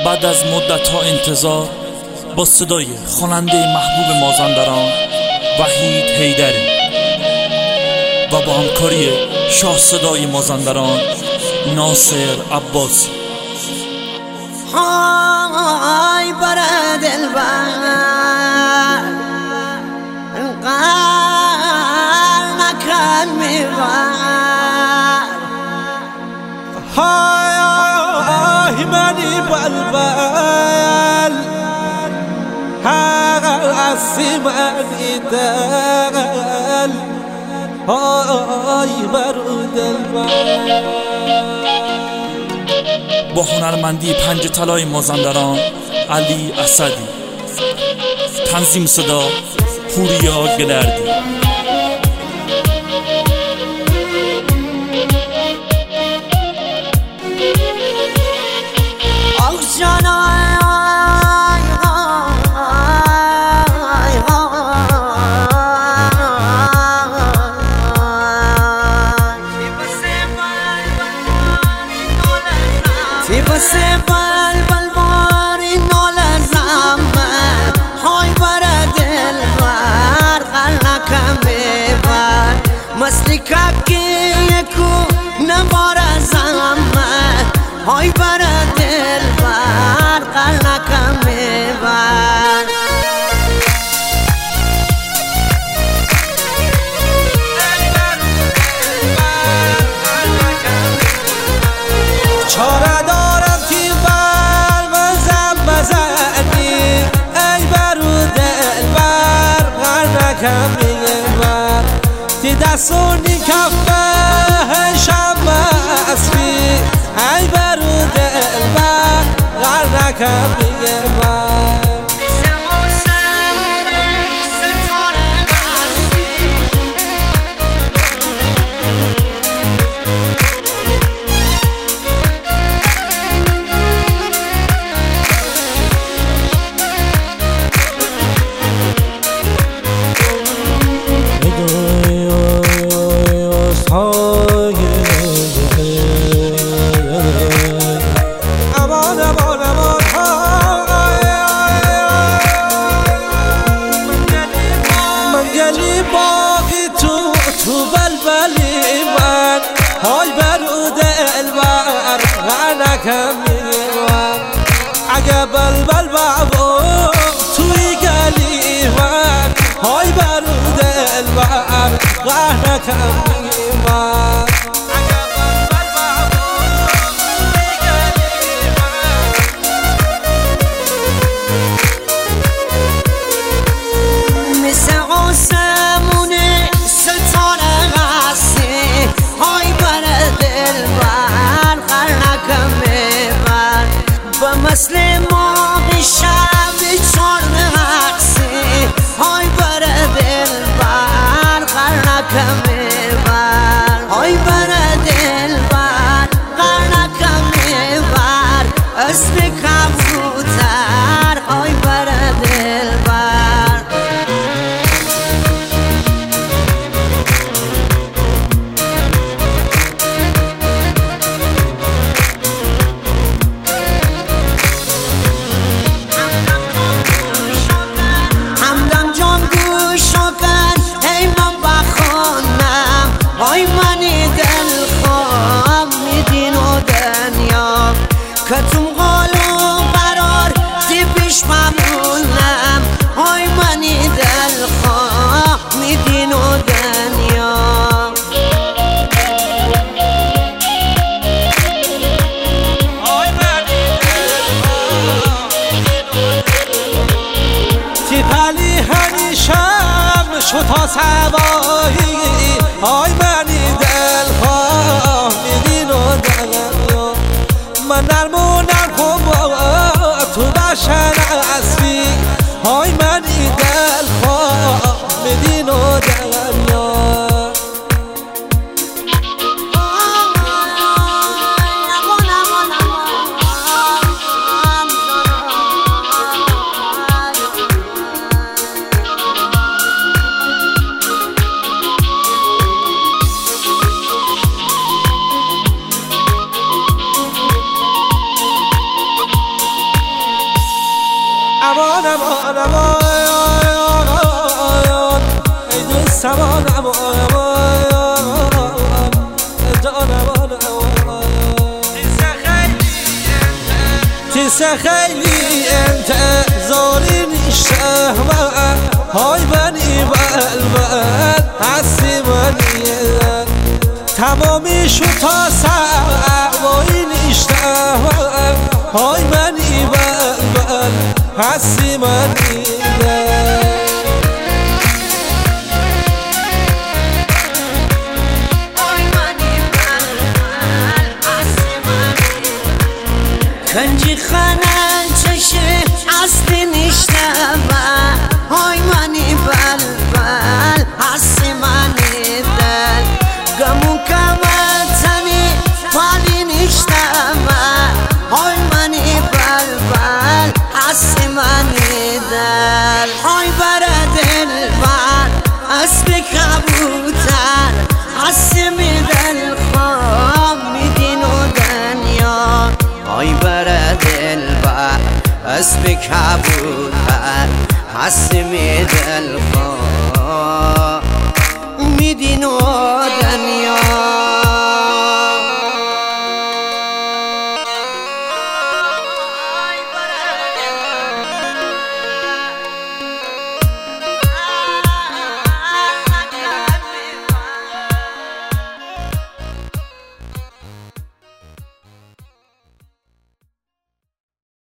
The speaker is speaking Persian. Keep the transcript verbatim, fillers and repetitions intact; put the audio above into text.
بعد از مدت‌ها انتظار با صدای خواننده محبوب مازندران وحید حیدری و با همکاری شاه صدای مازندران ناصر عباسی. های بر دلبر انقدر نکن میبر، های منی بلبل هستی منی دل، های برو دلبر. با هنرمندی پنج طلای مازندران علی اسدی، تنظیم صدا پوریا گلردی. واسه بلبل باری نالزم های بر دلبر قلقم ببر مسلی ککی یکو نبارزم های بر دلبر قلقم ببر. چاره دارم که بر مزم مزنی ای برو دلبر قرنکم میبر تی دستونی کفه شم اسبی ای برو دلبر قرنکم میبر. تو بلبلی من های برو دلبر غنکم میبر، اگه بلبل بابا توی گلی من های برو دلبر غنکم میبر. مثل ما به شب چار رقصی های بر دلبر قرنکم ببر، های بر دلبر قرنکم ببر اسم کبوتر های بر دلبر. های منی دلخواه میدین و دنیا کتون قالو قرار دی پیش ممنونم های منی دلخواه میدین و دنیا. های منی دلخواه تی پلی همیشم شو تا سوایی های منی دلخواه میدین و دنیا من نرمونم خوب تو بشن اسبی های منی دلخواه میدین و دنیا. جانم آیان ای دوستم آنم آیان جانم آیان تیسه خیلی انتظاری نیشتم های منی بلبل هستی منی تمامی شو تا سوایی نیشتم های منی بلبل هستی منی کنجی خانن چشه اصلی نیشتم های منی بلبل هستی منی دل گمون کمتنی پالی نیشتم های منی بلبل هستی منی دل های بر دل بر اسب کبوتر هستی می دل خواه میدین و دنیا های بر دل بر اسب کبوتر هستی می دل خواه